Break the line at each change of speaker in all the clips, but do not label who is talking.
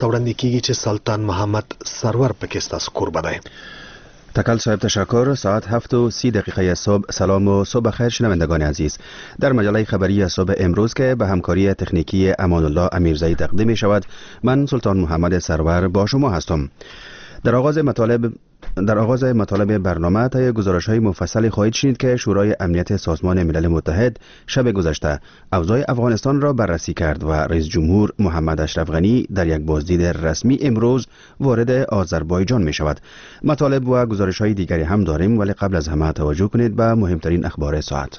ته وړاندې کیږي چې سلطان محمد سرور پکې ستاسو کوربه دی.
تکل صاحب تشکر. ساعت 7:30 صبح. سلام و صبح خیر شنوندگان عزیز. در مجله خبری صبح امروز که به همکاری تکنیکی امان الله امیرزایی تقدیم می شود، من سلطان محمد سرور با شما هستم. در آغاز مطالب برنامه طی گزارش‌های مفصلی خواهید شنید که شورای امنیت سازمان ملل متحد شب گذشته اوضاع افغانستان را بررسی کرد و رئیس جمهور محمد اشرف غنی در یک بازدید رسمی امروز وارد آذربایجان می شود. مطالب و گزارش‌های دیگری هم داریم، ولی قبل از همه توجه کنید به مهمترین اخبار ساعت.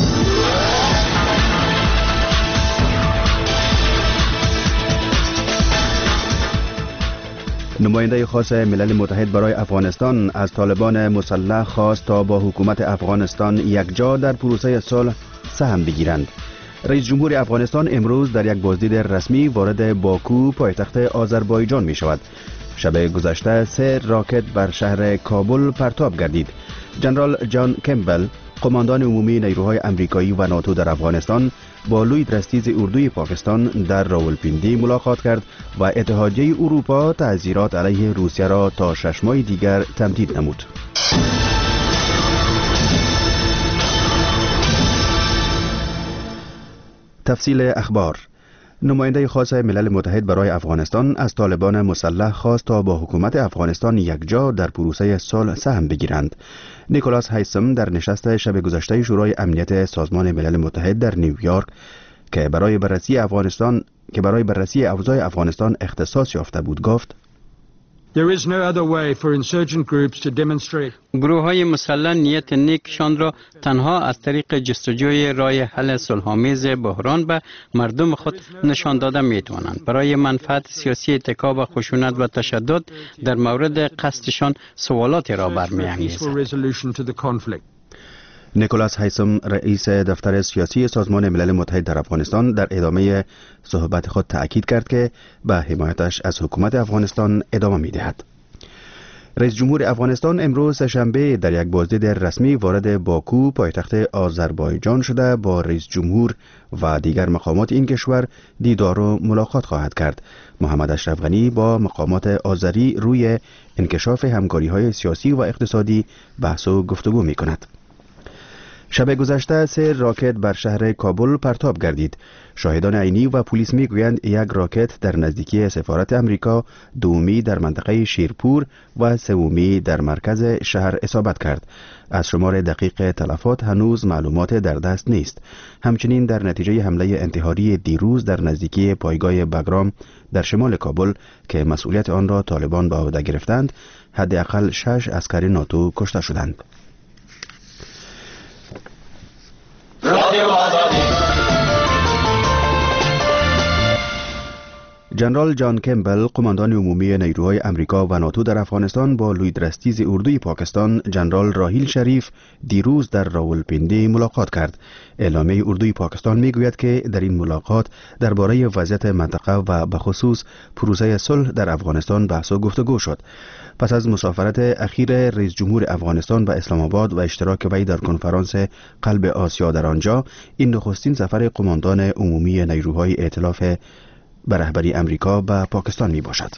نماینده خاص ملل متحد برای افغانستان از طالبان مسلح خواست تا با حکومت افغانستان یکجا در پروسه صلح سهم بگیرند. رئیس جمهور افغانستان امروز در یک بازدید رسمی وارد باکو پایتخت آذربایجان می شود. شب گذشته 3 راکت بر شهر کابل پرتاب گردید. جنرال جان کمبل، قماندان عمومی نیروهای امریکایی و ناتو در افغانستان، با لوید رستیز اردوی پاکستان در راولپیندی ملاقات کرد و اتحادیه اروپا تعزیرات علیه روسیه را تا 6 ماه دیگر تمدید نمود. تفصیل اخبار. نماینده خاص ملل متحد برای افغانستان از طالبان مسلح خواست تا با حکومت افغانستان یکجا در پروسه صلح سهم بگیرند. نیکولاس هایسم در نشست شب گذشته شورای امنیت سازمان ملل متحد در نیویورک که برای بررسی اوضاع افغانستان اختصاص یافته بود گفت:
گروه‌های مسلح نیت نیکشان را تنها از طریق جستجوی راه حل صلح‌آمیز بحران به مردم خود نشان داده می‌توانند. برای منفعت سیاسی اتکا و خشونت و تشدد در مورد قصدشان سوالاتی را برمی‌انگیزد.
نیکولاس هایسم، رئیس دفتر سیاسی سازمان ملل متحد در افغانستان، در ادامه صحبت خود تأکید کرد که به حمایتش از حکومت افغانستان ادامه می‌دهد. رئیس جمهور افغانستان امروز سه‌شنبه در یک بازدید رسمی وارد باکو پایتخت آذربایجان شده با رئیس جمهور و دیگر مقامات این کشور دیدار و ملاقات خواهد کرد. محمد اشرف غنی با مقامات آذری روی انکشاف همکاری‌های سیاسی و اقتصادی بحث و گفتگو می‌کند. شب گذشته 3 راکت بر شهر کابل پرتاب گردید. شاهدان عینی و پلیس میگویند یک راکت در نزدیکی سفارت امریکا، دومی در منطقه شیرپور و سومی در مرکز شهر اصابت کرد. از شمار دقیق تلفات هنوز معلومات در دست نیست. همچنین در نتیجه حمله انتحاری دیروز در نزدیکی پایگاه بگرام در شمال کابل که مسئولیت آن را طالبان به عهده گرفتند، حداقل 6 عسکر ناتو کشته شدند. جنرال جان کمبل، قماندان عمومی نیروهای امریکا و ناتو در افغانستان، با لوید رستیز اردوی پاکستان جنرال راحیل شریف دیروز در راولپیندی ملاقات کرد. اعلامیه اردوی پاکستان میگوید که در این ملاقات درباره وضعیت منطقه و به خصوص پروسه صلح در افغانستان بحث و گفتگو شد. پس از مسافرت اخیر رئیس جمهور افغانستان به اسلام آباد و اشتراک وی در کنفرانس قلب آسیا در آنجا، این نخستین سفر قماندان عمومی نیروهای ائتلاف به رهبری امریکا به پاکستان می باشد.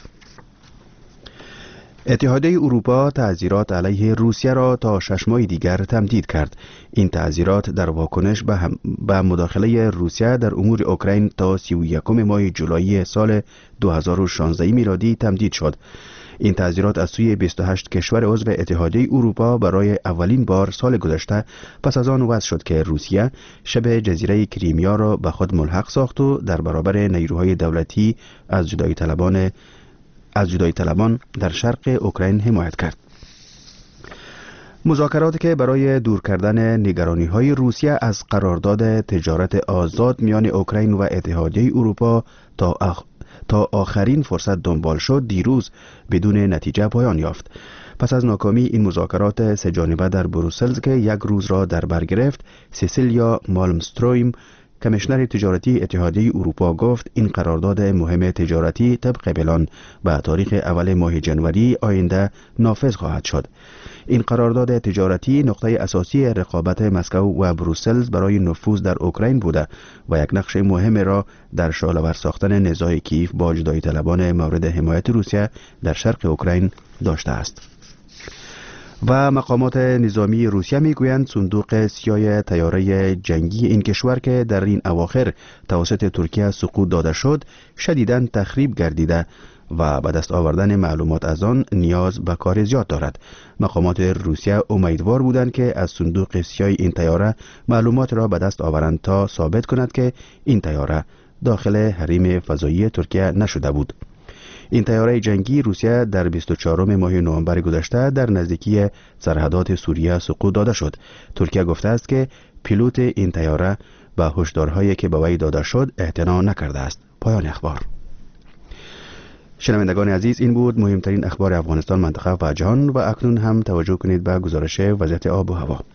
اتحادیه اروپا تعزیرات علیه روسیه را تا 6 ماه دیگر تمدید کرد. این تعزیرات در واکنش به مداخله روسیه در امور اوکراین تا 31 ماه جولای سال 2016 میلادی تمدید شد. این تعزیرات از سوی 28 کشور عضو اتحادیه اروپا برای اولین بار سال گذشته پس از آن وضع شد که روسیه شبه جزیره کریمیا را به خود ملحق ساخت و در برابر نیروهای دولتی از جدایی طلبان در شرق اوکراین حمایت کرد. مذاکراتی که برای دور کردن نگرانی‌های روسیه از قرارداد تجارت آزاد میان اوکراین و اتحادیه اروپا تا آخرین فرصت دنبال شد، دیروز بدون نتیجه پایان یافت. پس از ناکامی این مذاکرات 3 جانبه در بروسل که یک روز را در بر گرفت، سیسیلیا مالمسترویم، کمیشنر تجارتی اتحادیه اروپا گفت این قرارداد مهم تجارتی طبق پلان به تاریخ اول ماه جنوری آینده نافذ خواهد شد. این قرارداد تجارتی نقطه اساسی رقابت مسکو و بروسل برای نفوذ در اوکراین بوده و یک نقش مهم را در شعله‌ور ساختن نزاع کیف با جدایی طلبان مورد حمایت روسیه در شرق اوکراین داشته است. و مقامات نظامی روسیه میگویند صندوق سیاه طیاره جنگی این کشور که در این اواخر توسط ترکیه سقوط داده شد شدیداً تخریب گردیده و به دست آوردن معلومات از آن نیاز به کار زیاد دارد. مقامات روسیه امیدوار بودند که از صندوق سیاه این طیاره معلومات را به دست آورند تا ثابت کند که این طیاره داخل حریم فضایی ترکیه نشده بود. این طیاره جنگی روسیه در 24 ماه نوامبر گذشته در نزدیکی سرحدات سوریه سقوط داده شد. ترکیه گفته است که پیلوت این طیاره به هشدارهایی که به وی داده شد اعتنا نکرده است. پایان اخبار. شنوندگان عزیز، این بود مهمترین اخبار افغانستان، منطقه و جهان و اکنون هم توجه کنید به گزارش وضعیت آب و هوا.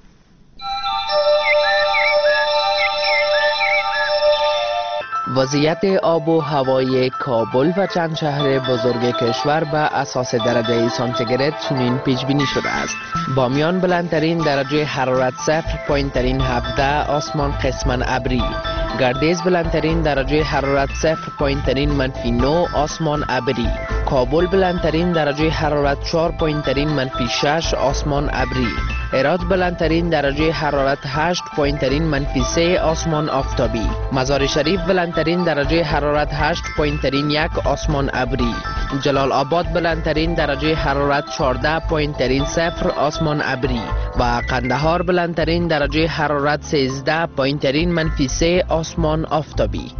وضعیت آب و هوای کابل و چند شهر بزرگ کشور به اساس درجه سانتیگراد چنین پیش بینی شده است. بامیان بلندترین درجه حرارت 0، پایینترین 17، آسمان قسما ابری. گردیز بلندترین درجه حرارت 0، پایینترین -9، آسمان ابری. کابل بلندترین درجه حرارت 4، پایینترین -6، آسمان ابری. هرات بلندترین درجه حرارت 8، پایینترین -3، آسمان آفتابی. مزار شریف بلندترین درجه حرارت 8، پایینترین 1، آسمان ابری. جلال آباد بلندترین درجه حرارت 14، پایینترین 0، آسمان ابری. و قندهار بلندترین درجه حرارت 13، پایینترین -3، آسمان آفتابی.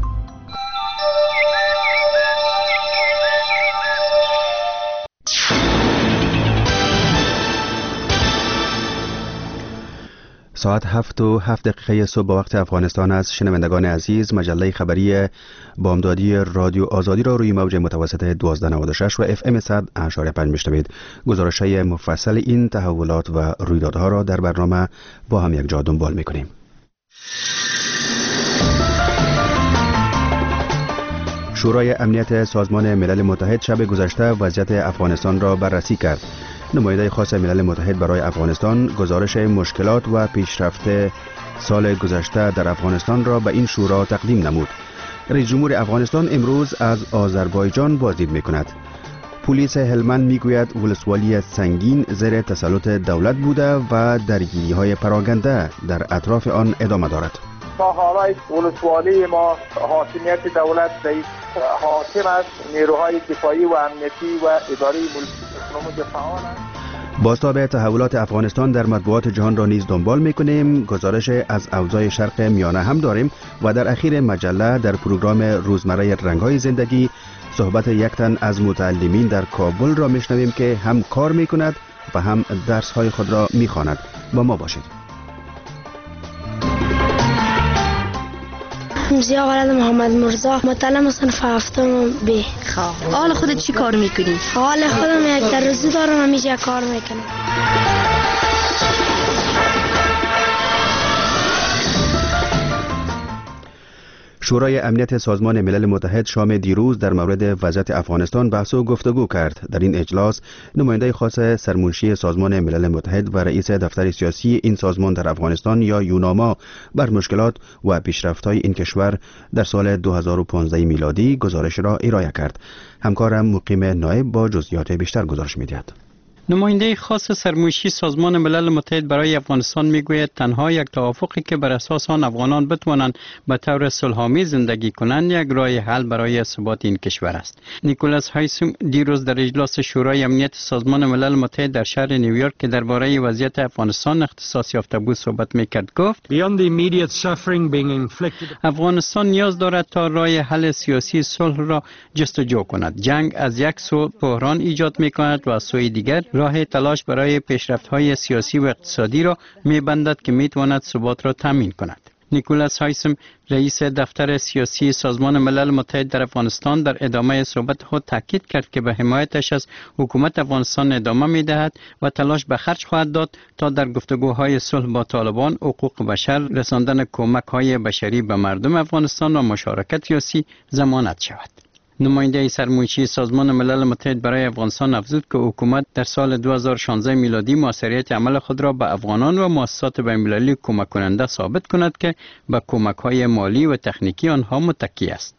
ساعت 7:07 صبح با وقت افغانستان است. شنوندگان عزیز، مجله خبری بامدادی رادیو آزادی را روی موج متوسط 1296 و FM 100.5 میشنوید. گزارش‌های مفصل این تحولات و رویدادها را در برنامه با هم یک جا دنبال می‌کنیم. شورای امنیت سازمان ملل متحد شب گذشته وضعیت افغانستان را بررسی کرد. نماینده خاص ملل متحد برای افغانستان گزارش مشکلات و پیشرفت سال گذشته در افغانستان را به این شورا تقدیم نمود. رئیس جمهور افغانستان امروز از آذربایجان بازدید می‌کند. پلیس هلمند میگوید ولسوالی سنگین زیر تسلط دولت بوده و درگیری‌های پراکنده در اطراف آن ادامه دارد.
تا حالا ولسوالی ما حاکمیت دولت ضعیف حاکم است. نیروهای دفاعی و امنیتی و اداره ملکی فعال است.
بازتاب تحولات افغانستان در مطبوعات جهان را نیز دنبال می‌کنیم. گزارش از اوضاع شرق میانه هم داریم و در اخیر مجله در پروگرام روزمره رنگ‌های زندگی صحبت یک تن از متعلمین در کابل را میشنویم که هم کار می‌کند و هم درس‌های خود را می‌خواند. با ما باشید.
زیا ولد محمد مرزا، متعلم صنف هفتم ب.
حال خودت چی کار میکنی؟
حال خودم یک درزی دارم، همیشه کار میکنم.
شورای امنیت سازمان ملل متحد شام دیروز در مورد وضعیت افغانستان بحث و گفتگو کرد. در این اجلاس نماینده خاص سرمنشی سازمان ملل متحد و رئیس دفتر سیاسی این سازمان در افغانستان یا یوناما بر مشکلات و پیشرفت‌های این کشور در سال 2015 میلادی گزارش را ارائه کرد. همکارم مقیم نایب با جزئیات بیشتر گزارش می‌دهد.
نماینده خاص سرمنشی سازمان ملل متحد برای افغانستان میگوید تنها یک توافقی که بر اساس آن افغانان بتوانند به طور صلح‌آمیز زندگی کنند یک راه حل برای ثبات این کشور است. نیکولاس هایسوم دیروز در اجلاس شورای امنیت سازمان ملل متحد در شهر نیویورک که درباره وضعیت افغانستان اختصاص یافته بود صحبت میکرد گفت افغانستان نیاز دارد تا راه حل سیاسی صلح را جستجو کند. جنگ از یک سو بحران ایجاد میکند و از سوی دیگر راه تلاش برای پیشرفت‌های سیاسی و اقتصادی را می‌بندد که می‌تواند ثبات را تامین کند. نیکولاس هایسم رئیس دفتر سیاسی سازمان ملل متحد در افغانستان در ادامه صحبت خود تاکید کرد که به حمایتش از حکومت افغانستان ادامه می‌دهد و تلاش به خرج خواهد داد تا در گفتگوهای صلح با طالبان، حقوق بشر، رساندن کمک‌های بشری به مردم افغانستان و مشارکت سیاسی ضمانت شود. نماینده سرمایه‌ای سازمان ملل متحد برای افغانستان افزود که حکومت در سال 2016 میلادی موثریت عمل خود را به افغانان و مؤسسات بین‌المللی کمک کننده ثابت کند که به کمک‌های مالی و تکنیکی آنها متکی است.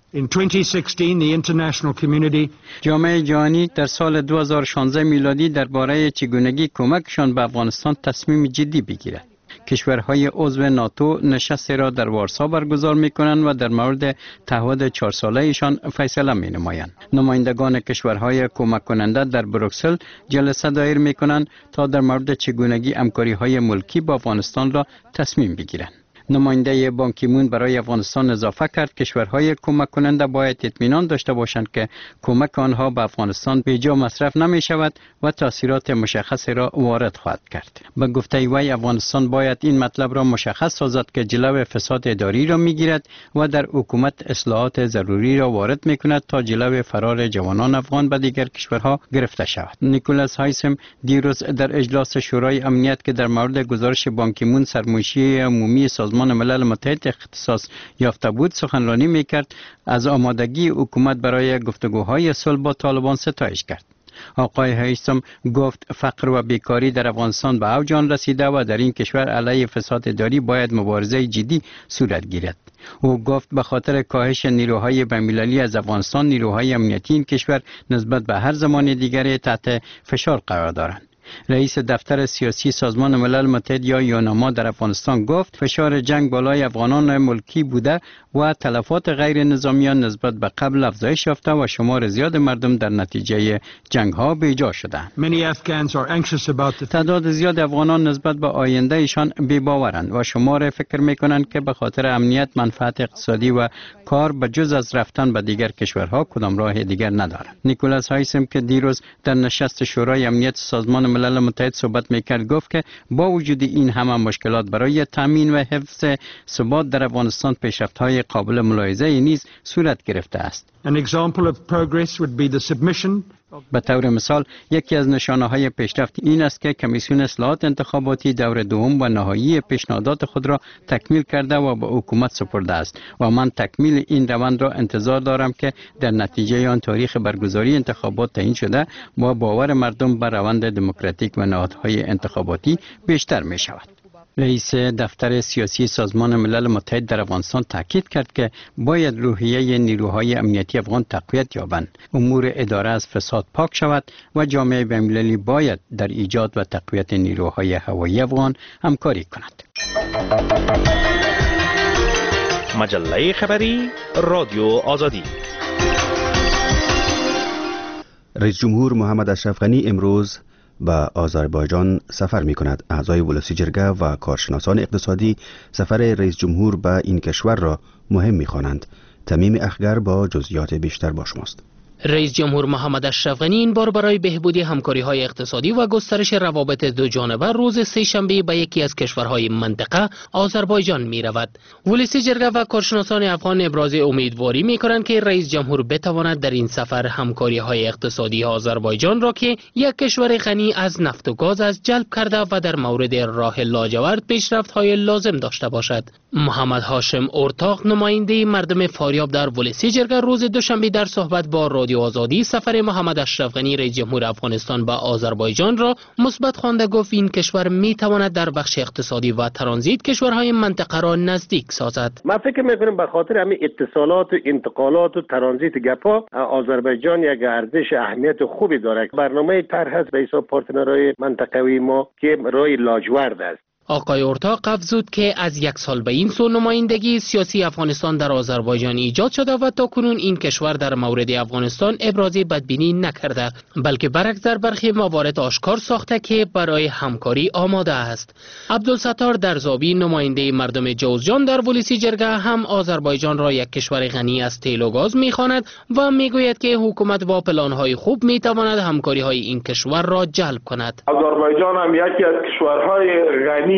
جامعه جهانی در سال 2016 میلادی درباره چگونگی کمکشان به افغانستان تصمیم جدی بگیرد. کشورهای عضو ناتو نشستی را در وارسا برگزار می‌کنند و در مورد تعهد 4 ساله‌ایشان فیصله می‌نمایند. نمایندگان کشورهای کمک کننده در بروکسل جلسه دایر می‌کنند تا در مورد چگونگی همکاری‌های ملکی با افغانستان را تصمیم بگیرند. نماینده بان کی مون برای افغانستان اضافه کرد کشورهای کمک کننده باید اطمینان داشته باشند که کمک آنها به افغانستان بیجا مصرف نمی شود و تاثیرات مشخصی را وارد خواهد کرد. به گفته وی افغانستان باید این مطلب را مشخص سازد که جلو فساد اداری را می گیرد و در حکومت اصلاحات ضروری را وارد می کند تا جلو فرار جوانان افغان به دیگر کشورها گرفته شود. نیکولاس هایسم دیروز در اجلاس شورای امنیت که در مورد گزارش بان کی مون سرمایه‌ای عمومی سازمان ملل متحد اختصاص یافته بود سخنرانی میکرد، از آمادگی حکومت برای گفتگوهای صلح با طالبان ستایش کرد. آقای هایسم گفت فقر و بیکاری در افغانستان به اوج رسیده و در این کشور علیه فساد اداری باید مبارزه جدی صورت گیرد. او گفت به خاطر کاهش نیروهای بین‌المللی از افغانستان نیروهای امنیتی این کشور نسبت به هر زمان دیگری تحت فشار قرار دارند. رئیس دفتر سیاسی سازمان ملل متحد یا یوناما در افغانستان گفت فشار جنگ بالای افغانان ملکی بوده و تلفات غیر نظامیان نسبت به قبل افزایش یافته و شمار زیاد مردم در نتیجه جنگ ها بیجا شدند. تعداد زیاد افغانان نسبت به آینده ایشان بی‌باورند و شمار فکر می‌کنند که به خاطر امنیت، منفعت اقتصادی و کار به جز از رفتن به دیگر کشورها کدام راه دیگر ندارند. نیکولاس هایسم که دیروز در نشست شورای امنیت سازمان ملل متحد صحبت میکرد گفت که با وجود این همه مشکلات برای تامین و حفظ ثبات در افغانستان پیشرفت‌های قابل ملاحظه نیز صورت گرفته است. به طور مثال یکی از نشانه‌های پیشرفت این است که کمیسیون اصلاحات انتخاباتی دور دوم و نهایی پیشنهادات خود را تکمیل کرده و به حکومت سپرده است و من تکمیل این روند را انتظار دارم که در نتیجه آن تاریخ برگزاری انتخابات تعیین شده و باور مردم به روند دموکراتیک و نهادهای انتخاباتی بیشتر می شود. رئیس دفتر سیاسی سازمان ملل متحد در افغانستان تاکید کرد که باید روحیه نیروهای امنیتی افغان تقویت یابند، امور اداره از فساد پاک شود و جامعه بین‌المللی باید در ایجاد و تقویت نیروهای هوایی افغان همکاری کند.
مجله خبری رادیو آزادی.
رئیس جمهور محمد اشرف غنی امروز به آذربایجان سفر می کند. اعضای ولسی جرگه و کارشناسان اقتصادی سفر رئیس جمهور به این کشور را مهم می خوانند. تمیم اخگر با جزئیات بیشتر با شماست.
رئیس جمهور محمد اشرف غنی این بار برای بهبود همکاری‌های اقتصادی و گسترش روابط دو جانبه روز سه‌شنبه به یکی از کشورهای منطقه آذربایجان می‌رود. ولسی جرگه و کارشناسان افغان ابراز امیدواری می‌کنند که رئیس جمهور بتواند در این سفر همکاری‌های اقتصادی آذربایجان را که یک کشور غنی از نفت و گاز است جلب کرده و در مورد راه لاجورد پیشرفت‌های لازم داشته باشد. محمد هاشم اورتاق نماینده مردم فاریاب در ولسی جرگه روز دوشنبه در صحبت با رادیو آزادی سفر محمد اشرف غنی رئیس جمهور افغانستان به آذربایجان را مثبت خوانده گفت این کشور می تواند در بخش اقتصادی و ترانزیت کشورهای منطقه را نزدیک سازد.
من فکر می‌کنم به خاطر همین اتصالات و انتقالات و ترانزیت گپا آذربایجان یک ارزش اهمیت خوبی دارد. برنامه طرح است به حساب پارتنرهای منطقوی ما که راه لاجورد است.
آقای اورتاق افزود که از یک سال به این سو نمایندگی سیاسی افغانستان در آذربایجان ایجاد شده و تاکنون این کشور در مورد افغانستان ابراز بدبینی نکرده، بلکه برعکس در برخی موارد آشکار ساخته که برای همکاری آماده است. عبدالستار درزابی نماینده مردم جوزجان در ولسی جرگه هم آذربایجان را یک کشور غنی از تیل و گاز می‌خواند و میگوید که حکومت با پلان‌های خوب می‌تواند همکاری‌های این کشور را جلب کند.
آذربایجان هم یکی از کشورهای غنی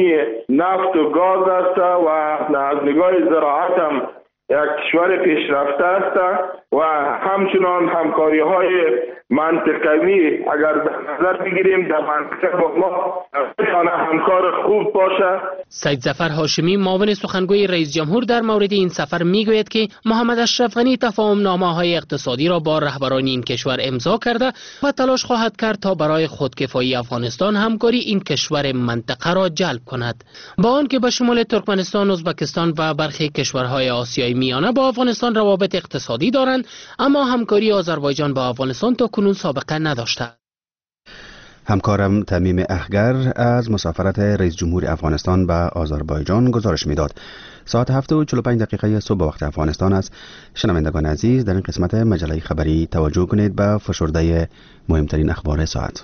زمینی نفت و گاز است و از نگاه زراعت هم یک کشور پیشرفته است و همچنان همکاری‌های منطقوی اگر در نظر بگیریم در منطقه با ما همکار خوب باشه.
سید ظفر هاشمی معاون سخنگوی رئیس جمهور در مورد این سفر میگوید که محمد اشرف غنی تفاهم‌نامه‌های اقتصادی را با رهبران این کشور امضا کرده و تلاش خواهد کرد تا برای خودکفایی افغانستان همکاری این کشور منطقه را جلب کند. با آنکه به شمول ترکمنستان، ازبکستان و برخی کشورهای آسیای میانه با افغانستان روابط اقتصادی دارند، اما همکاری آذربایجان با افغانستان تا کنون سابقه نداشته.
همکارم تمیم اخگر از مسافرت رئیس جمهور افغانستان به آذربایجان گزارش میداد. ساعت 7:45 صبح به وقت افغانستان است. شنوندگان عزیز، در این قسمت مجله خبری توجه کنید به فشرده مهمترین اخبار ساعت.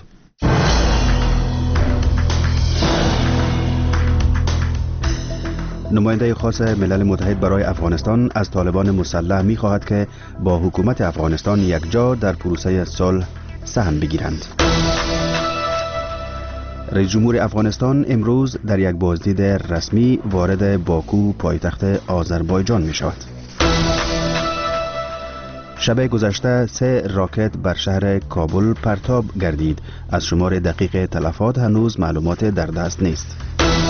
نماینده خاص ملل متحد برای افغانستان از طالبان مسلح می خواهد که با حکومت افغانستان یکجا در پروسه صلح سهم بگیرند. رئیس جمهور افغانستان امروز در یک بازدید رسمی وارد باکو پایتخت آذربایجان می شود. شب گذشته 3 راکت بر شهر کابل پرتاب گردید. از شمار دقیق تلفات هنوز معلومات در دست نیست.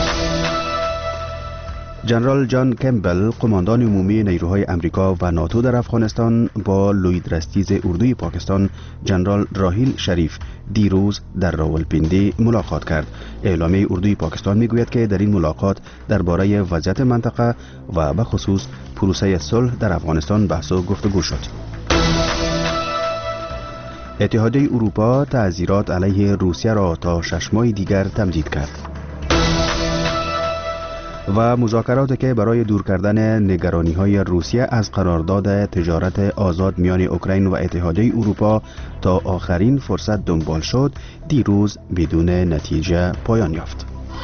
جنرال جان کمبل، قماندان عمومی نیروهای امریکا و ناتو در افغانستان، با لوید رستیز اردوی پاکستان جنرال راحیل شریف دیروز در راولپیندی ملاقات کرد. اعلامیه اردوی پاکستان میگوید که در این ملاقات درباره وضعیت منطقه و به خصوص پروسه صلح در افغانستان بحث و گفتگو شد. اتحادیه اروپا تعزیرات علیه روسیه را تا 6 ماه دیگر تمدید کرد. و مذاکراتی که برای دور کردن نگرانی‌های روسیه از قرارداد تجارت آزاد میان اوکراین و اتحادیه اروپا تا آخرین فرصت دنبال شد، دیروز بدون نتیجه پایان یافت.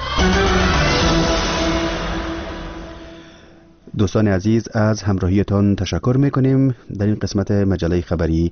دوستان عزیز، از همراهیتان تشکر می‌کنیم. در این قسمت مجله خبری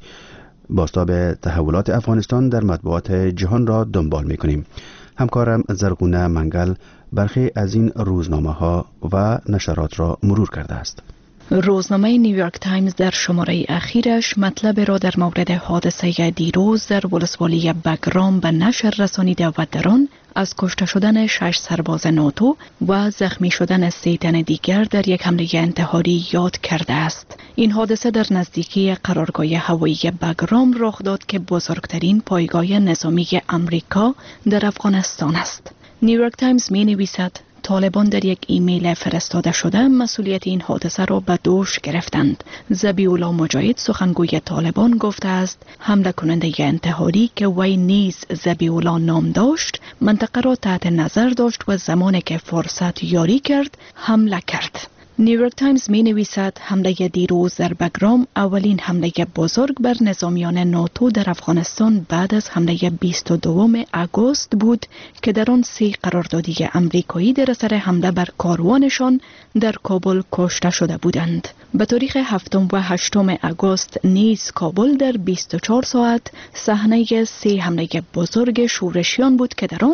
بازتاب تحولات افغانستان در مطبوعات جهان را دنبال می‌کنیم. همکارم زرغونه منگل برخی از این روزنامه ها و نشرات را مرور کرده است.
روزنامه نیویورک تایمز در شماره اخیرش مطلب را در مورد حادثه دیروز در ولسوالی بگرام به نشر رسانیده و در آن از کشته شدن 6 سرباز ناتو و زخمی شدن 3 تن دیگر در یک حمله انتحاری یاد کرده است. این حادثه در نزدیکی قرارگاه هوایی بگرام رخ داد که بزرگترین پایگاه نظامی امریکا در افغانستان است. نیویورک تایمز می نویسد طالبان در یک ایمیل فرستاده شده مسئولیت این حادثه را به دوش گرفتند. ذبیح الله مجاهد، سخنگوی طالبان، گفته است حمله کننده انتحاری که وی نیز ذبیح الله نام داشت منطقه را تحت نظر داشت و زمانی که فرصت یاری کرد حمله کرد. نیویورک تایمز می نویسد حمله دیروز در بگرام اولین حمله بزرگ بر نظامیان ناتو در افغانستان بعد از حمله 22 آگوست بود که در آن 3 قراردادی امریکایی در اثر حمله بر کاروانشان در کابل کشته شده بودند. به تاریخ 7 و 8 آگوست نیز کابل در 24 ساعت صحنه 3 حمله بزرگ شورشیان بود که در آن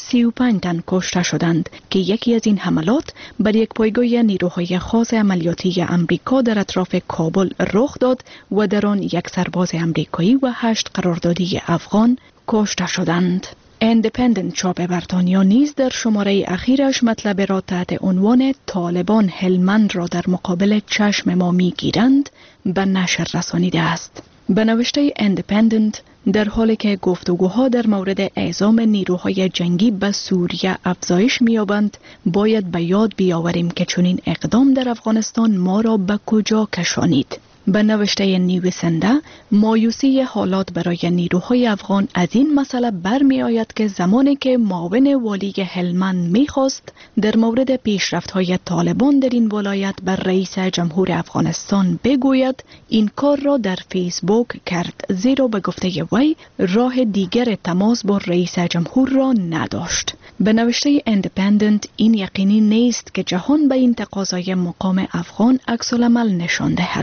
35 تن کشته شدند که یکی از این حملات بر یک پایگاه نیروهای خاص عملیاتی امریکا در اطراف کابل رخ داد و در آن 1 سرباز امریکایی و 8 قراردادی افغان کشته شدند. اندپندنت چاپ بریتانیا نیز در شماره اخیرش مطلب را تحت عنوان طالبان هلمند را در مقابل چشم ما میگیرند به نشر رسانیده است. به نوشته اندپندنت، در حالی که گفتگوها در مورد اعزام نیروهای جنگی به سوریه افزایش می‌یابند، باید به یاد بیاوریم که چنین اقدام در افغانستان ما را به کجا کشانید. به نوشته نویسنده، مایوسی حالات برای نیروهای افغان از این مسئله برمی آید که زمانی که معاون والی هلمند می‌خواست در مورد پیشرفت‌های طالبان در این ولایت بر رئیس جمهور افغانستان بگوید، این کار را در فیسبوک کرد، زیرا به گفته وی راه دیگر تماس با رئیس جمهور را نداشت. به نوشته اندپندنت، این یقینی نیست که جهان به این تقاضای مقام افغان عکس‌العمل نشان دهد،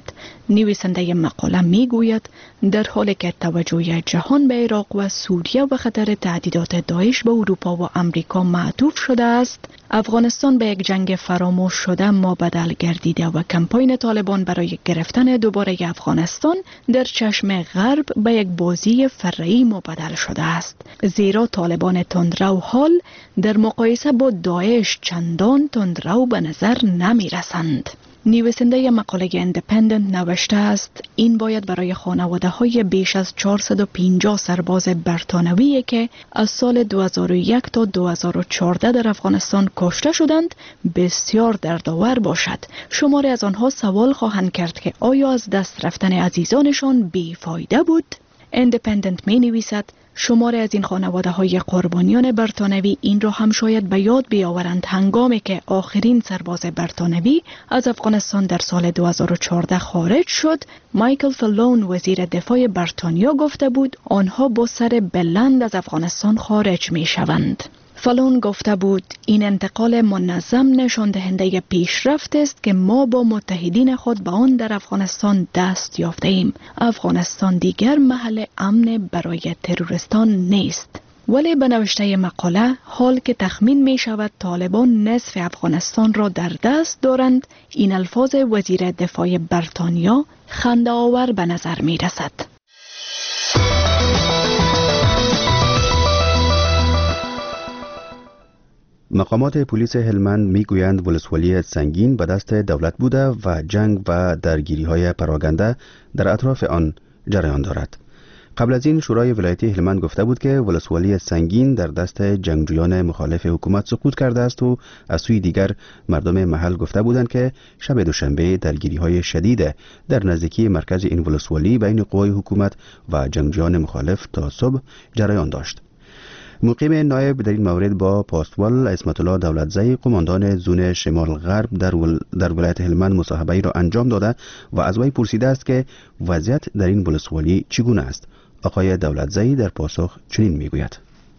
نویسنده مقاله می گوید در حالی که توجه جهان به عراق و سوریه و خطر تهدیدات داعش به اروپا و امریکا معطوف شده است، افغانستان به یک جنگ فراموش شده مابدل گردیده و کمپاین طالبان برای گرفتن دوباره افغانستان در چشم غرب به یک بازی فرعی مبدل شده است، زیرا طالبان تندرو حال در مقایسه با داعش چندان تندرو به نظر نمی رسند. نویسنده مقاله اندپندنت نوشته است این باید برای خانواده های بیش از 450 سرباز برتانوی که از سال 2001 تا 2014 در افغانستان کشته شدند بسیار دردآور باشد. شماری از آنها سوال خواهند کرد که آیا از دست رفتن عزیزانشان بیفایده بود؟ اندپندنت می نویسد شماری از این خانواده های قربانیان برتانوی این را هم شاید به یاد بیاورند هنگامی که آخرین سرباز برتانوی از افغانستان در سال 2014 خارج شد، مایکل فلون وزیر دفاع بریتانیا گفته بود آنها با سر بلند از افغانستان خارج می شوند. فلون گفته بود این انتقال منظم نشان دهنده پیشرفت است که ما با متحدین خود به آن در افغانستان دست یافته ایم. افغانستان دیگر محل امن برای تروریستان نیست. ولی به نوشته مقاله حال که تخمین می شود طالبان نصف افغانستان را در دست دارند، این الفاظ وزیر دفاع بریتانیا خنده آور به نظر می رسد.
مقامات پلیس هلمند میگویند ولسوالی سنگین به دست دولت بوده و جنگ و درگیری‌های پراگنده در اطراف آن جریان دارد. قبل از این شورای ولایتی هلمند گفته بود که ولسوالی سنگین در دست جنگجویان مخالف حکومت سقوط کرده است و از سوی دیگر مردم محل گفته بودند که شب دوشنبه درگیری‌های شدید در نزدیکی مرکز این ولسوالی بین قوای حکومت و جنگجویان مخالف تا صبح جریان داشت. مقیم نایب در این مورد با پاسوال عصمت الله دولتزی قماندان زون شمال غرب در ولایت هلمند مصاحبه‌ای را انجام داده و از وی پرسیده است که وضعیت در این ولسوالی چگونه است. آقای دولتزی در پاسخ چنین میگوید: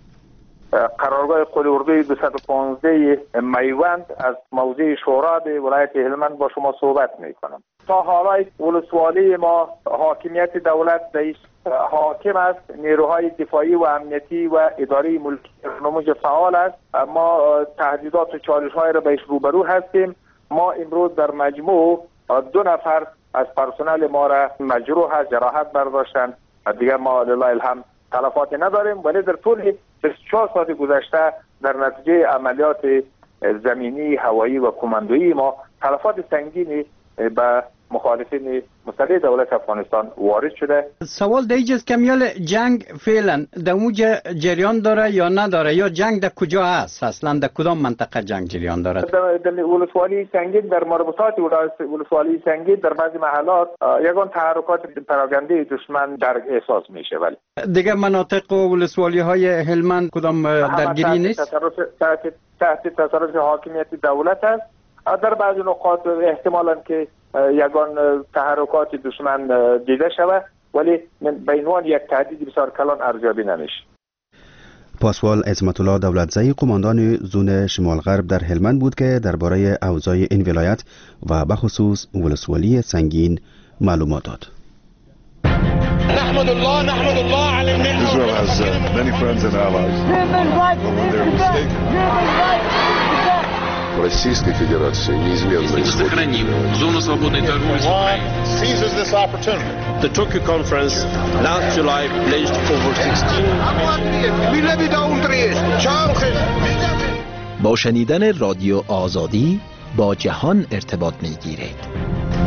قرارگاه قلی اردوی 215 میوند از موضع شورا به ولایت هلمند با شما صحبت میکنم. تا حالا ولسوالی ما حاکمیت دولت رئیس حاکم است، نیروهای دفاعی و امنیتی و اداره ملکی نموج فعال است. ما تهدیدات و چالش‌های را بهش روبرو هستیم. ما امروز در مجموع 2 نفر از پرسنل ما را مجروح از جراحت برداشتن. دیگر ما لله الحمد تلفاتی نداریم، ولی در طول 24 ساعت گذشته در نتیجه عملیات زمینی، هوایی و کماندویی ما تلفات سنگینی به مخالفین مسلح دولت افغانستان وارد شده. سوال
در اینجاست که میال جنگ فعلا در اونجا جریان داره یا نداره، یا جنگ در کجا هست؟ اصلا در کدام منطقه جنگ جریان داره؟
در ولسوالی سنگین، در مربوطات ولسوالی سنگین در بعضی محلات یگان تحرکات پراگنده دشمن در احساس میشه. ولی
دیگه مناطق و ولسوالی های هلمند کدام درگیری نیست؟
تحت تصرف حاکمیت دولت است. در بعضی نقاط احتمالاً که یگان تحرکات دشمن دیده شود، ولی به عنوان یک تهدید بسیار کلان ارزیابی نمیشه.
پاسوال عصمت الله دولتزی قماندان زون شمال غرب در هلمند بود که درباره اوضاع این ولایت و به خصوص ولسوالی سنگین معلومات داد.
نحمد الله على النعمة. Israel has many friends and allies.
Российской Федерации неизменно
сохраним зону свободной торговли с Украиной.
Seizes this opportunity.
The Tokyo conference last July pledged over 16
با شنیدن رادیو آزادی با جهان ارتباط می‌گیرید.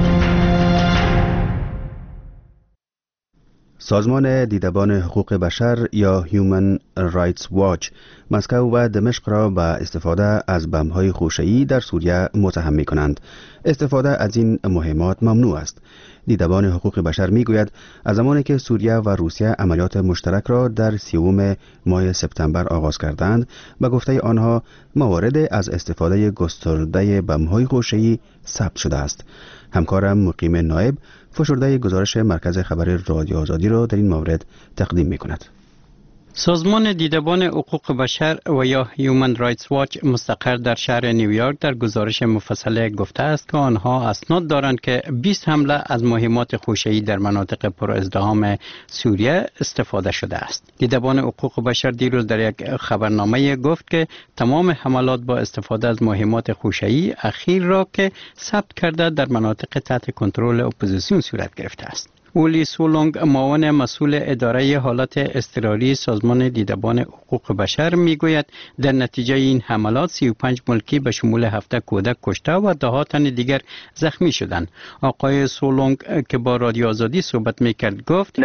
سازمان دیدبان حقوق بشر یا Human Rights Watch مسکو و دمشق را به استفاده از بمب‌های خوشه‌ای در سوریه متهم می‌کنند. استفاده از این مهمات ممنوع است. دیدبان حقوق بشر می‌گوید از زمانی که سوریه و روسیه عملیات مشترک را در 30 ماه سپتامبر آغاز کردند، به گفته آنها موارد از استفاده گسترده بمب‌های خوشه‌ای ثبت شده است. همکارم مقیم نایب فشرده گزارش مرکز خبر رادیو آزادی را در این مورد تقدیم می‌کند.
سازمان دیدبان حقوق بشر و یا هیومن رایتس واچ مستقر در شهر نیویورک در گزارش مفصل گفته است که آنها اسناد دارند که 20 حمله از مهمات خوشه‌ای در مناطق پر ازدحام سوریه استفاده شده است. دیدبان حقوق بشر دیروز در یک خبرنامه گفت که تمام حملات با استفاده از مهمات خوشه‌ای اخیر را که ثبت کرده در مناطق تحت کنترل اپوزیسیون صورت گرفته است. اولی سولونگ معاون مسئول اداره حالت اضطراری سازمان دیدبان حقوق بشر میگوید در نتیجه این حملات 35 ملکی به شمول 7 کودک کشته و 10 تن دیگر زخمی شدند. آقای سولونگ که با رادیو آزادی صحبت میکرد گفت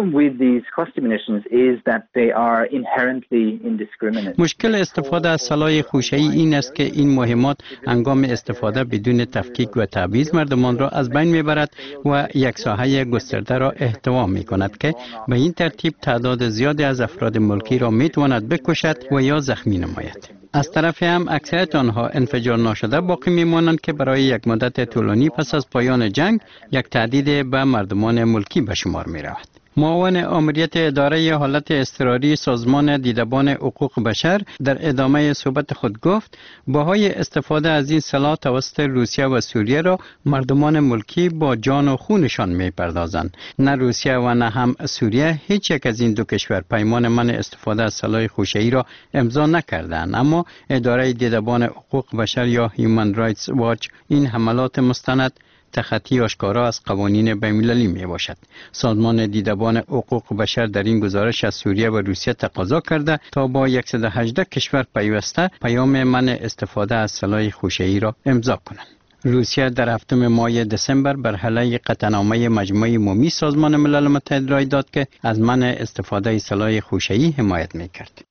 مشکل استفاده از سلاح خوشه‌ای این است که این مهمات هنگام استفاده بدون تفکیک و تعویض مردمان را از بین میبرد و یک ساحه گسترده را احتوا می کند که به این ترتیب تعداد زیادی از افراد ملکی را می تواند بکشد و یا زخمی نماید. از طرف هم اکثریت آنها انفجار ناشده باقی می مانند که برای یک مدت طولانی پس از پایان جنگ یک تهدید به مردمان ملکی به شمار می رود. معاون آمریت اداره حالت اضطراری سازمان دیدبان حقوق بشر در ادامه صحبت خود گفت بهای استفاده از این سلاح توسط روسیه و سوریه را مردمان ملکی با جان و خونشان می‌پردازند. نه روسیه و نه هم سوریه هیچ یک از این دو کشور پیمان منع استفاده از سلاح خوشه‌ای را امضا نکردند، اما اداره دیدبان حقوق بشر یا هیومن رایتس واچ این حملات مستند تخطی آشکارا از قوانین بین‌المللی می باشد. سازمان دیدبان حقوق بشر در این گزارش از سوریه و روسیه تقاضا کرده تا با 118 کشور پیوسته پیام منع استفاده از سلاح خوشه‌ای را امضا کنند. روسیه در 7 ماه دسامبر بر علیه قطعنامه مجموعه عمومی سازمان ملل متحد رای داد که از منع استفاده از سلاح خوشه‌ای حمایت می‌کرد.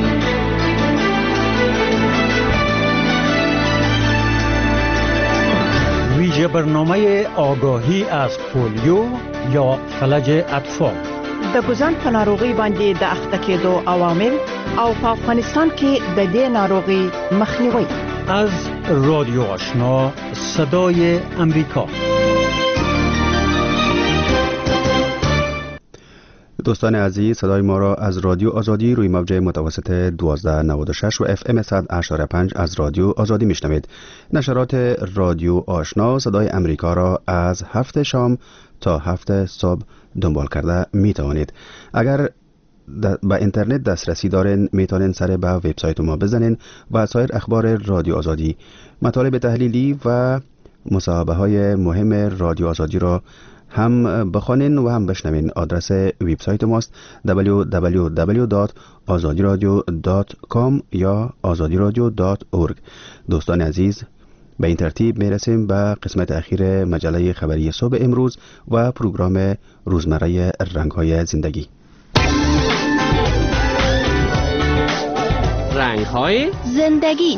ویژه برنامه آگاهی از پولیو یا فلج اطفال
د ګوزن په ناروغي باندې د اخته کېدو عوامل او په افغانستان کې د دې ناروغي مخنیوي.
از رادیو آشنا صدای امریکا.
دوستان عزیز، صدای ما را از رادیو آزادی روی موج متوسط 1296 و FM 100.5 از رادیو آزادی میشنوید. نشرات رادیو آشنا صدای امریکا را از 7 شام تا 7 صبح دنبال کرده می توانید. اگر با اینترنت دسترسی دارین میتونین سر به وبسایت ما بزنین و سایر اخبار رادیو آزادی، مطالب تحلیلی و مصاحبه های مهم رادیو آزادی را هم بخوانین و هم بشنوین. آدرس وبسایت ماست www.azadiradio.com یا azadiradio.org. دوستان عزیز، به این ترتیب میرسیم به قسمت اخیر مجله خبری صبح امروز و پروگرام روزمره رنگ‌های زندگی.
رنگ‌های زندگی.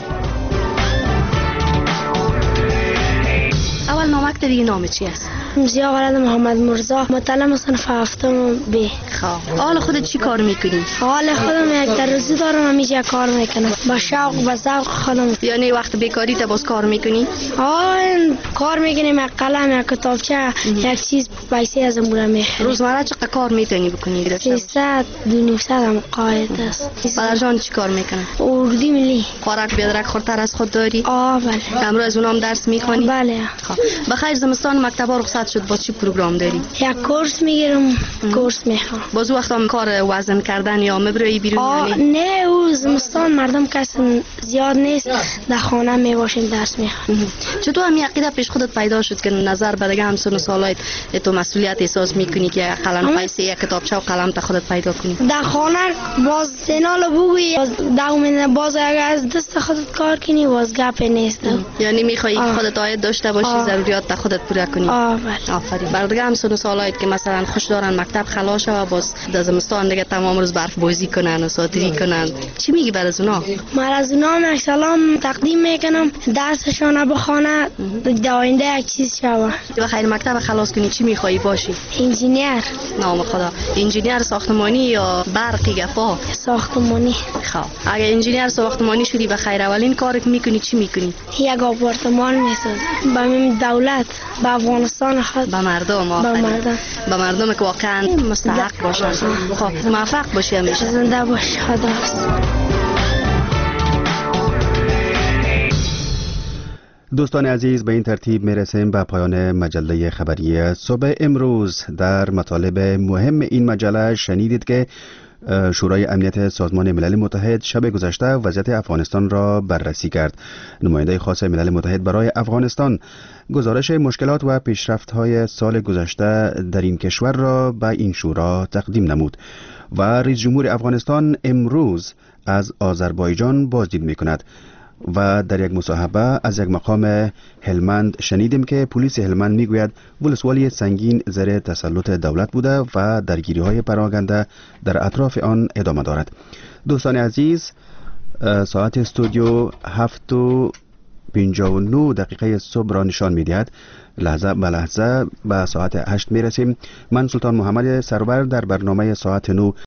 اول نامک دیگه نام چی است؟
زیا ولد محمد مرزا، متعلم صنف هفتم ب.
خب حال خودت چی کار میکنی؟
حال خودم یک درزی دارم، همیشه کار میکنم با شوق و ذوق خودم.
یعنی وقت بیکاری تا باز کار میکنی؟
کار میکنیم، یک قلم، یک کتابچه، یک چیز پیسه ازم بوده میخرم.
روزمره چقدر کار میتونی بکنی؟
300 200 هم قاعده است.
پدر جان چی کار میکنه؟
اردی ملی.
خوراک بیادرک خورتر از خود داری؟
بله.
امروز اونام درس میخوانی؟
بله.
خب بخیر زمستان مکتبا رخصت شد، با چی پروگرام داری؟
یک کورس میگیرم، کورس میخوام.
باز وقتا کار وزن کردن یا مبرای بیرون یعنی؟
نه، او زمستان مردم کس زیاد نیست، در خانه میباشیم درس میخوام.
چطور هم عقیده پیش خودت پیدا شد که نظر به دیگه هم سن و سالایت تو مسئولیت احساس میکنی که قلم پیسه یک کتابچه و قلم تا خودت پیدا کنی؟
در خانه باز سنال بگویی دومین باز اگر از دست خودت کار کنی باز گپ نیست.
یعنی میخوای خودت عاید داشته باشی، ضروریات تا خودت پوره کنی.
بله.
آفرین. بر دیگه هم سن و سالایت که مثلا خوش دارن مکتب خلاص و باز در زمستان دیگه تمام روز برف بازی کنن و ساتری کنن، چی میگی بر از اونا؟
من از اونا سلام تقدیم میکنم، درسشون بخونه در آینده یک چیز شوه.
بخیر مکتب خلاص کنی چی میخوایی باشی؟
انجینیر.
نام خدا. انجینیر ساختمانی یا برقی گفا؟
ساختمانی.
خب اگه انجینیر ساختمانی شدی بخیر اولین کارت میکنی چی میکنی؟
یک آپارتمان میسازم. با دولت با افغانستان خواهد
به مردم به مردم که واقعا مستحق باشن. خب موفق باشی همیشه.
زنده باشی. خداحافظ.
دوستان عزیز، به این ترتیب میرسیم به پایان مجله خبری صبح امروز. در مطالب مهم این مجله شنیدید که شورای امنیت سازمان ملل متحد شب گذشته وضعیت افغانستان را بررسی کرد. نماینده خاص ملل متحد برای افغانستان گزارش مشکلات و پیشرفت‌های سال گذشته در این کشور را به این شورا تقدیم نمود و رئیس جمهور افغانستان امروز از آذربایجان بازدید می‌کند. و در یک مصاحبه از یک مقام هلمند شنیدیم که پلیس هلمند میگوید ولسوالی سنگین زیر تسلط دولت بوده و درگیری‌های پراکنده در اطراف آن ادامه دارد. دوستان عزیز، ساعت استودیو 7:59 دقیقه صبح را نشان می‌دهد. لحظه به لحظه به ساعت 8 میرسیم. من سلطان محمد سرور در برنامه ساعت 9